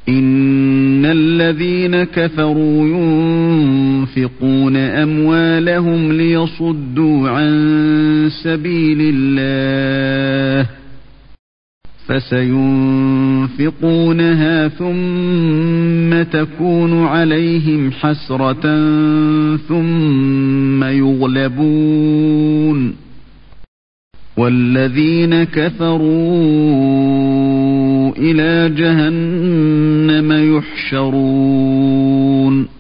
إن الذين كفروا ينفقون أموالهم ليصدوا عن سبيل الله فسينفقونها ثم تكون عليهم حسرة ثم يغلبون والذين كفروا إلى جهنم يحشرون